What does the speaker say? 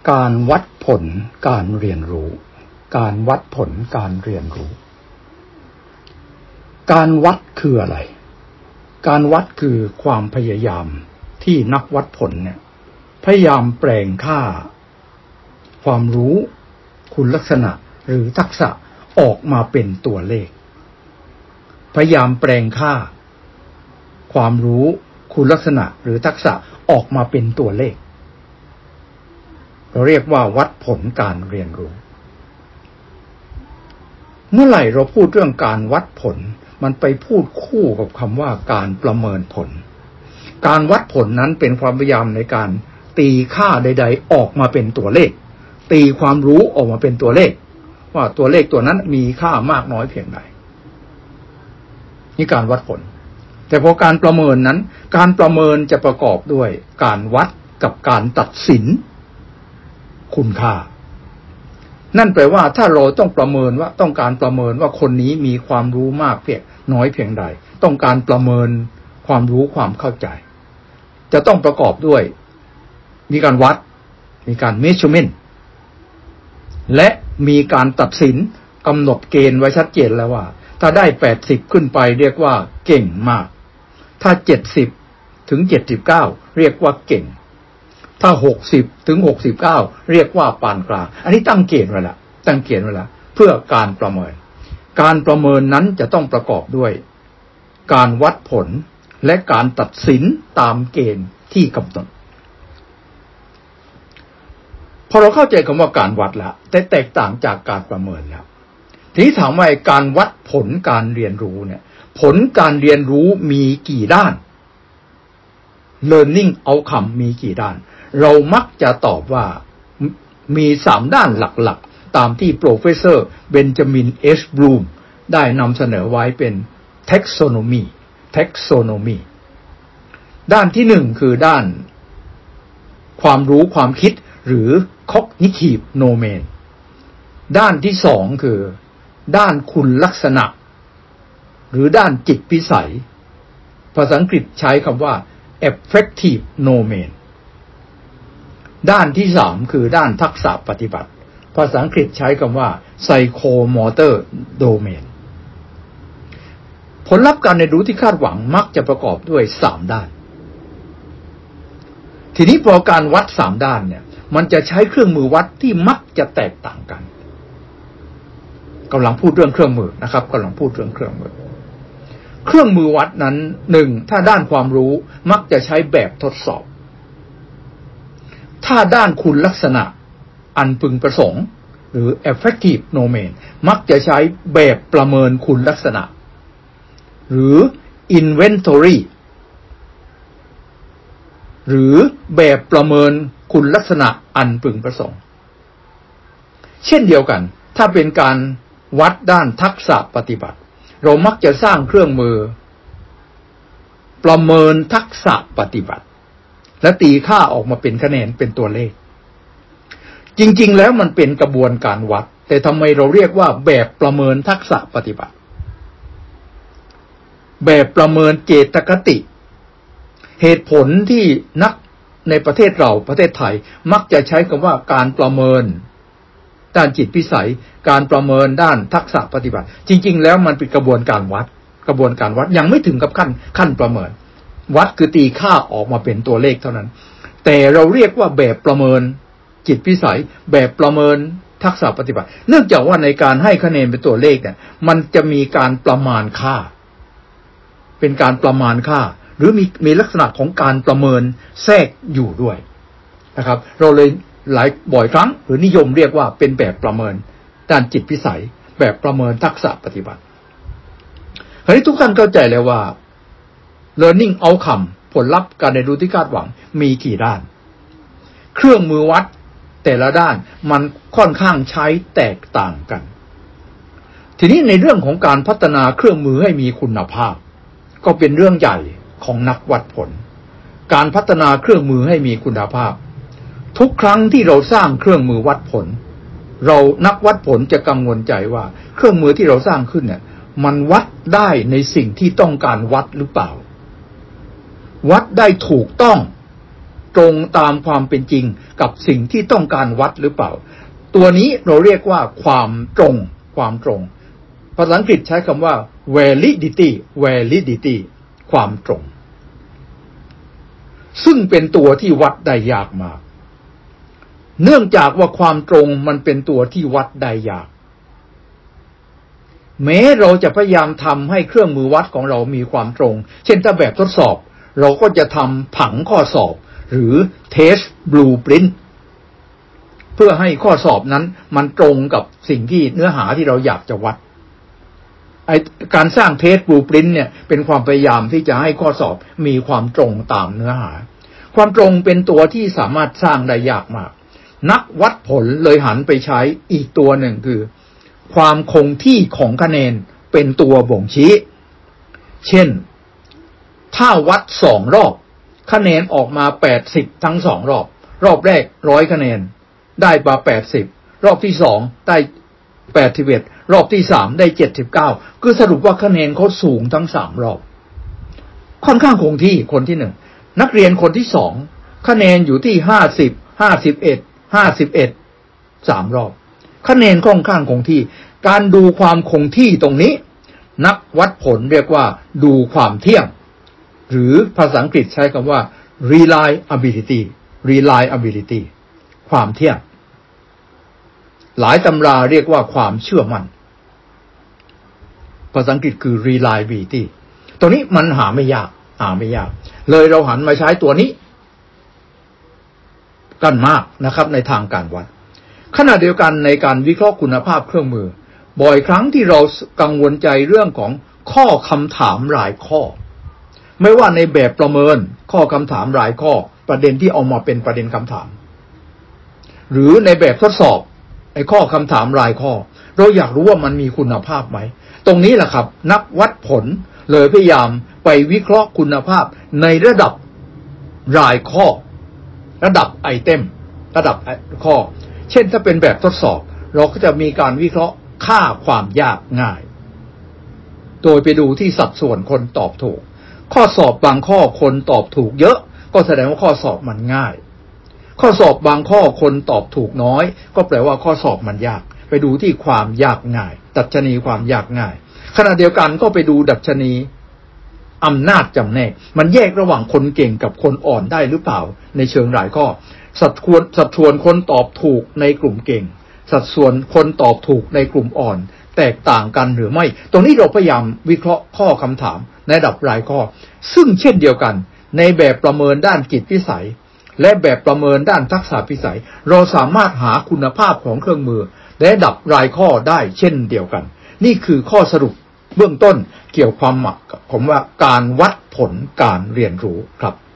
การวัดผลการเรียนรู้การวัดผลการเรียนรู้การวัดคืออะไรการวัดคือความพยายามที่นักวัดผลเนี่ยพยายามแปลงค่าความรู้คุณลักษณะหรือทักษะออกมาเป็นตัวเลขพยายามแปลงค่าความรู้คุณลักษณะหรือทักษะออกมาเป็นตัวเลขเราเรียกว่าวัดผลการเรียนรู้เมื่อไหร่เราพูดเรื่องการวัดผลมันไปพูดคู่กับคำว่าการประเมินผลการวัดผลนั้นเป็นความพยายามในการตีค่าใดๆออกมาเป็นตัวเลขตีความรู้ออกมาเป็นตัวเลขว่าตัวเลขตัวนั้นมีค่ามากน้อยเพียงใดนี่การวัดผลแต่พอการประเมินนั้นการประเมินจะประกอบด้วยการวัดกับการตัดสินคุณค่านั่นแปลว่าถ้าเราต้องประเมินว่าต้องการประเมินว่าคนนี้มีความรู้มากเพียงน้อยเพียงใดต้องการประเมินความรู้ความเข้าใจจะต้องประกอบด้วยมีการวัดมีการ measurement และมีการตัดสินกำหนดเกณฑ์ไว้ชัดเจนแล้วว่าถ้าได้80ขึ้นไปเรียกว่าเก่งมากถ้า70ถึง79เรียกว่าเก่งถ้า60ถึง69เรียกว่าปานกลางอันนี้ตั้งเกณฑ์ไว้แล้วตั้งเกณฑ์ไว้แล้วเพื่อการประเมินการประเมินนั้นจะต้องประกอบด้วยการวัดผลและการตัดสินตามเกณฑ์ที่กำหนดพอเราเข้าใจคำว่าการวัดแล้วแต่แตกต่างจากการประเมินแล้วทีนี้ถามว่าการวัดผลการเรียนรู้เนี่ยผลการเรียนรู้มีกี่ด้าน learning outcome มีกี่ด้านเรามักจะตอบว่ามี3ด้านหลักๆตามที่โปรเฟสเซอร์เบนจามินเอชบลูมได้นำเสนอไว้เป็น taxonomy ด้านที่1คือด้านความรู้ความคิดหรือ cognitive domain ด้านที่2คือด้านคุณลักษณะหรือด้านจิตวิสัยภาษาอังกฤษใช้คำว่า affective domain ด้านที่3คือด้านทักษะปฏิบัติภาษาอังกฤษใช้คำว่า psychomotor domain ผลลัพธ์การเรียนรู้ที่คาดหวังมักจะประกอบด้วย3ด้านทีนี้พอการวัด3ด้านเนี่ยมันจะใช้เครื่องมือวัดที่มักจะแตกต่างกันกำลังพูดเรื่องเครื่องมือนะครับกำลังพูดเรื่องเครื่องมือวัดนั้น1ถ้าด้านความรู้มักจะใช้แบบทดสอบถ้าด้านคุณลักษณะอันพึงประสงค์หรือ affective domain มักจะใช้แบบประเมินคุณลักษณะหรือ inventory หรือแบบประเมินคุณลักษณะอันพึงประสงค์เช่นเดียวกันถ้าเป็นการวัดด้านทักษะปฏิบัติเรามักจะสร้างเครื่องมือประเมินทักษะปฏิบัติและตีค่าออกมาเป็นคะแนนเป็นตัวเลขจริงๆแล้วมันเป็นกระบวนการวัดแต่ทำไมเราเรียกว่าแบบประเมินทักษะปฏิบัติแบบประเมินเจตคติเหตุผลที่นักในประเทศไทยมักจะใช้คำว่าการประเมินด้านจิตวิสัยการประเมินด้านทักษะปฏิบัติจริงๆแล้วมันเป็นกระบวนการวัดยังไม่ถึงกับขั้นประเมินวัดคือตีค่าออกมาเป็นตัวเลขเท่านั้นแต่เราเรียกว่าแบบประเมินจิตวิสัยแบบประเมินทักษะปฏิบัติเนื่องจากว่าในการให้คะแนนเป็นตัวเลขเนี่ยมันจะมีการประมาณค่าเป็นการประมาณค่าหรือมีลักษณะของการประเมินแทรกอยู่ด้วยนะครับเราเลยบ่อยครั้งหรือนิยมเรียกว่าเป็นแบบประเมินด้านจิตวิสัยแบบประเมินทักษะปฏิบัติคราวนี้ทุกท่านเข้าใจแล้วว่า learning outcome ผลลัพธ์การเรียนรู้ที่คาดหวังมีกี่ด้านเครื่องมือวัดแต่ละด้านมันค่อนข้างใช้แตกต่างกันทีนี้ในเรื่องของการพัฒนาเครื่องมือให้มีคุณภาพก็เป็นเรื่องใหญ่ของนักวัดผลการพัฒนาเครื่องมือให้มีคุณภาพทุกครั้งที่เราสร้างเครื่องมือวัดผลนักวัดผลจะกังวลใจว่าเครื่องมือที่เราสร้างขึ้นเนี่ยมันวัดได้ในสิ่งที่ต้องการวัดหรือเปล่าวัดได้ถูกต้องตรงตามความเป็นจริงกับสิ่งที่ต้องการวัดหรือเปล่าตัวนี้เราเรียกว่าความตรงภาษาอังกฤษใช้คำว่า validity ความตรงซึ่งเป็นตัวที่วัดได้ยากมากเนื่องจากว่าความตรงมันเป็นตัวที่วัดได้ยากแม้เราจะพยายามทำให้เครื่องมือวัดของเรามีความตรงเช่นถ้าแบบทดสอบเราก็จะทำผังข้อสอบหรือ test blueprint เพื่อให้ข้อสอบนั้นมันตรงกับสิ่งที่เนื้อหาที่เราอยากจะวัดการสร้าง test blueprint เนี่ยเป็นความพยายามที่จะให้ข้อสอบมีความตรงตามเนื้อหาความตรงเป็นตัวที่สามารถสร้างได้ยากมากนักวัดผลเลยหันไปใช้อีกตัวหนึ่งคือความคงที่ของคะแนนเป็นตัวบ่งชี้เช่นถ้าวัด2รอบคะแนนออกมา80ทั้ง2รอบรอบแรก100คะแนนได้มา80รอบที่2ได้81รอบที่3ได้79คือสรุปว่าคะแนนเขาสูงทั้ง3รอบค่อนข้างคงที่คนที่1นักเรียนคนที่2คะแนนอยู่ที่50 51 51 3รอบคะแนนค่อนข้างคงที่การดูความคงที่ตรงนี้นักวัดผลเรียกว่าดูความเที่ยงหรือภาษาอังกฤษใช้คำว่า reliability ความเที่ยงหลายตำราเรียกว่าความเชื่อมั่นภาษาอังกฤษคือ reliability ตัวนี้มันหาไม่ยากเลยเราหันมาใช้ตัวนี้กันมากนะครับในทางการวัดขณะเดียวกันในการวิเคราะห์คุณภาพเครื่องมือบ่อยครั้งที่เรากังวลใจเรื่องของข้อคำถามหลายข้อไม่ว่าในแบบประเมินข้อคำถามหลายข้อประเด็นที่เอามาเป็นประเด็นคำถามหรือในแบบทดสอบข้อคำถามหลายข้อเราอยากรู้ว่ามันมีคุณภาพไหมตรงนี้แหละครับนักวัดผลเลยพยายามไปวิเคราะห์คุณภาพในระดับรายข้อระดับไอเทมระดับข้อเช่นถ้าเป็นแบบทดสอบเราก็จะมีการวิเคราะห์ค่าความยากง่ายโดยไปดูที่สัดส่วนคนตอบถูกข้อสอบบางข้อคนตอบถูกเยอะก็แสดงว่าข้อสอบมันง่ายข้อสอบบางข้อคนตอบถูกน้อยก็แปลว่าข้อสอบมันยากไปดูที่ความยากง่ายดัชนีความยากง่ายขณะเดียวกันก็ไปดูดัชนีอำนาจจำแนกมันแยกระหว่างคนเก่งกับคนอ่อนได้หรือเปล่าในเชิงหลายข้อสัดส่วนคนตอบถูกในกลุ่มเก่งสัดส่วนคนตอบถูกในกลุ่มอ่อนแตกต่างกันหรือไม่ตรงนี้เราพยายามวิเคราะห์ข้อคำถามในระดับรายข้อซึ่งเช่นเดียวกันในแบบประเมินด้านจิตวิสัยและแบบประเมินด้านทักษะวิสัยเราสามารถหาคุณภาพของเครื่องมือและระดับรายข้อได้เช่นเดียวกันนี่คือข้อสรุปเบื้องต้นเกี่ยวความหมักผมว่าการวัดผลการเรียนรู้ครับ